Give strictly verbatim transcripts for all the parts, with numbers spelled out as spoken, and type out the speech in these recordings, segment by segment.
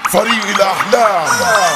فريق الأحلام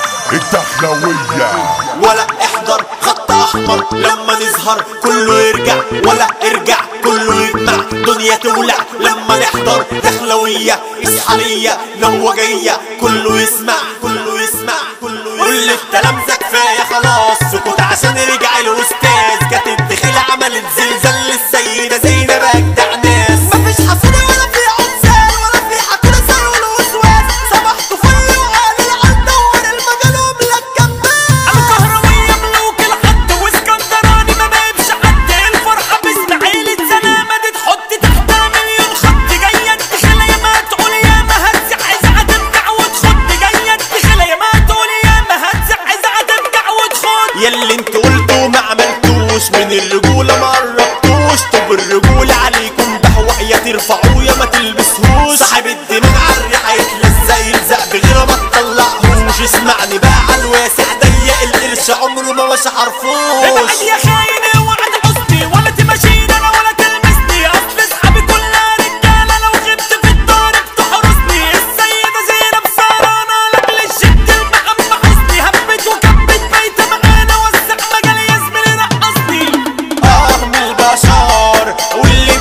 الدخلوية. ولا احضر خط احمر لما نظهر كله يرجع، ولا ارجع كله يجمع، دنيا تولع لما نحضر دخلوية اسحالية نوجية، كله يسمع كله يسمع كله يسمع. كل التلامذة كفاية خلاص سكوت عشان رجع الاستاذ، كانت الدخيلة عملت زلزال للسيدة زينب اجدع ناس. مفيش حصري ولا في عزال ولا في حكي زي والوسواس، صبحتوا فل وقال العرض دور المجال وملك كمان. الكهروية ملوك الحد واسكندراني ما نايبش حد، الفرحة باسماعيل الزنامة دي تحط تحتها مليون خط. جاية الدخيلة يا ما تقول يا ما هتزع عايزة ترجع وتخد، جاية الدخيلة يا ما تقول يا ما هتزع عايزة ترجع وتخد. ياللي انت قلتوا ما عملتوش من الرجولة ما قربتوش، طب الرجولة عليكم بحوق يا ترفعوه يا ما تلبسهوش. صاحب الدماغ عالريحة يتلزق يلزق بغيره ما تطلعهوش. اسمعني بقى عالواسع ضيق القرش عمره ما مشى حرفوش. ابعد يا خاين اوعى تحسني ولا تمشيني انا ولا تلمسني، اصل اصحابي كلها رجالة لو غبت في الدار بتحرسني. السيدة زينب سهرانة لاجل الجد المحمى حسني، هبت وكبت بيت معانا وسع مجال يا زميلي رقصني. اه من البشر واللي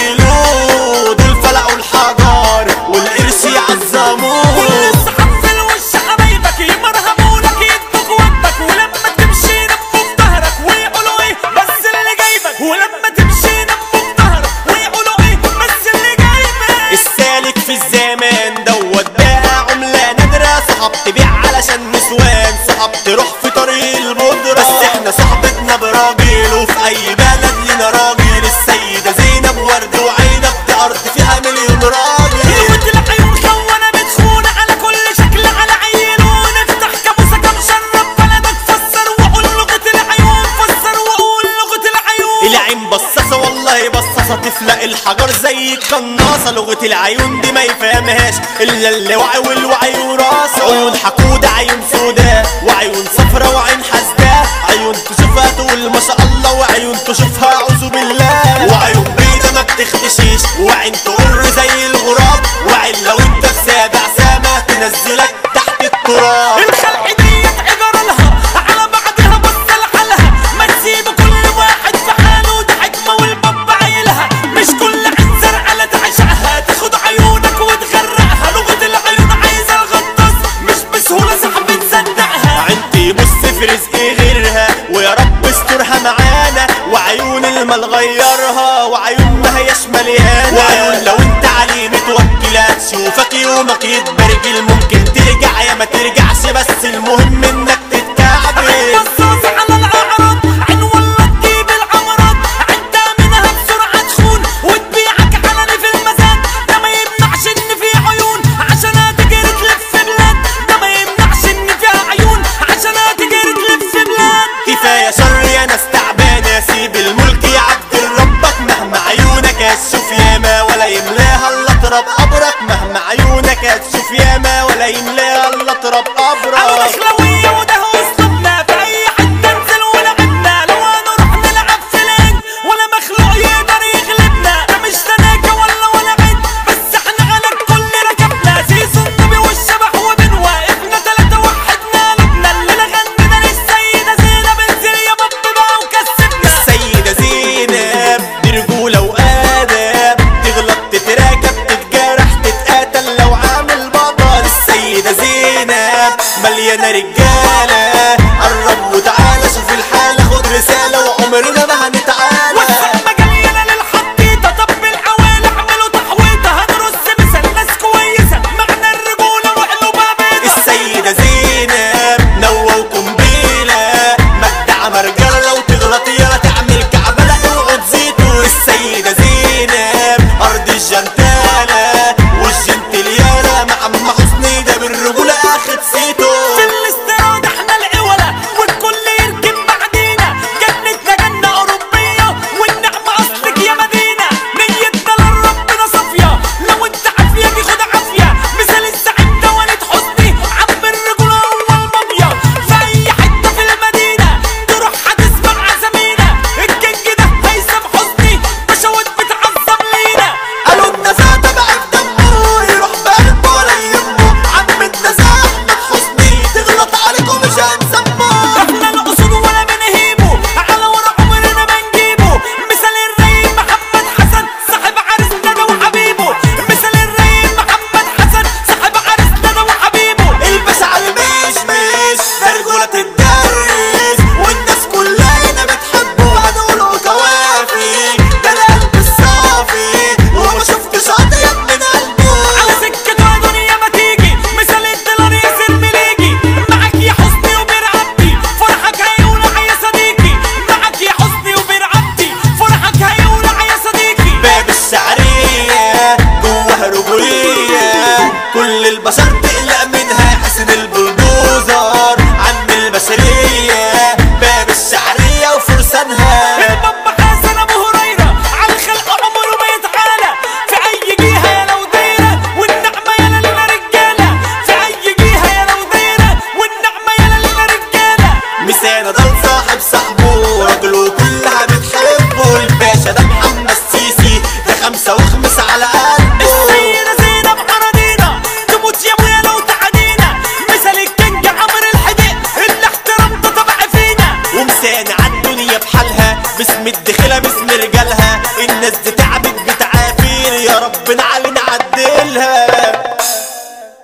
بيعملوه دول فلقوا الحجار والقرش يعظموه. كل الصحاب في الوش حبايبك يمرهمولك يدوك وقتك، ولما تمشي نموا في ظهرك ويقولوا ايه بس اللي جايبك، ولما تمشي نموا في ظهرك ويقولوا ايه بس اللي جايبك. السالك في الزمان دوت بقى عملة نادرة، صحاب تبيع علشان نسوان، صحاب تروح في طريق البودرة، بس احنا صحبتنا براجل وفي اي بلد لينا راجل. السيدة زينب ورد وعنب دي ارض فيها مليون راجل. قوة العيون خونة بتخونة على كل شكل على عينون، افتح كابوسك مشرب بلدك فسر وقول لغة العيون، فسر وقول لغة العيون. العين بصاصة والله بصاصة تفلق الحجر زي القناصة، لغة العيون دي ما يفهمهاش الا اللي وعي والوعي وراسه. عيون حقودة عيون سوداء وعيون صفرا وعين حسداء، عيون تشوفها تقول ما شاء الله وعيون تشوفها اعوذ بالله، وعيون بيضة ما بتختشيش وعين تقر زي الغراب، وعين لو انت في سابع سما تنزلك تحت التراب. الخلق ديت عبارة لها على بعضها بص لحالها، ما تسيب كل واحد في حاله ده حكمة والباب عيلها، مش كل عين زرقاء لا تعشقها تاخد عيونك وتغرقها. لغة العيون عايزة الغطاس مش بسهولة صاحبي تصدقها. عينتي بص في رزقي غيرها ويا رب استرها معانا، وعيون المال غيرها وعيون ما هياش مليانة، وعيون لو انت عليه متوكلة تشوفك يومك يتبرجل، ممكن ترجع يا ما ترجعش بس المهم انك تتكعبل. بصاص على الاعراض عين ولا تجيب العمرات، انت منها بسرعة تخون وتبيعك علني في المزاد، ده ما يمنعش ان في عيون عشان تجري تلف بلاد، ده ما يمنعش ان فيها عيون عشان تجري تلف بلاد. كفاية شر يا ناس تعبانة سيب الملك يا عبد ربك، مهما عيونك هتشوف ياما ولا يملاها الا تراب قبرك، مهما عيونك هتشوف ياما ولا يملاها الا تراب قبرك. الدخلوية وده هو اسلوبنا في اي حتة ننزل ولعبنا، لو هنروح نلعب في لين ولا مخلوق يقدر يغلبنا، ده مش تناكة ولا ولا عيد بس احنا على الكل ركبنا، زيزو النبي والشبح وبنوا ابنا تلاتة وحدنا قلبنا، اللي غنينا للسيدة زينب انزل يا باب بقى وكسبنا. السيدة زينب دي رجولة وآداب، تغلط تتراكب تتجرح تتقاتل لو عامل بطل. السيدة زينب مليانة رجالة، قرب وتعالى شوف الحالة خد رسالة وعمرنا ما هنتعالى. والسما جاية للحطيطة طب العوالي اعملوا تحويطة، هنرص مثل ناس كويسة معنى الرجولة وقلوبها بيضة. السيدة زينب نوى وقنبيلة مجدع مرجلة، لو تغلط يلا تعمل كعبة لا اوعوا تزيتوا. السيدة زينب أرض الجنتالة والجنتليانة مع عم حسني ده بالرجولة اخد سيتو. في الاستيراد احنا العولة والكل يركب بعدينا، جنتنا جنة أوروبية باسم الدخيلة باسم رجالها، الناس دي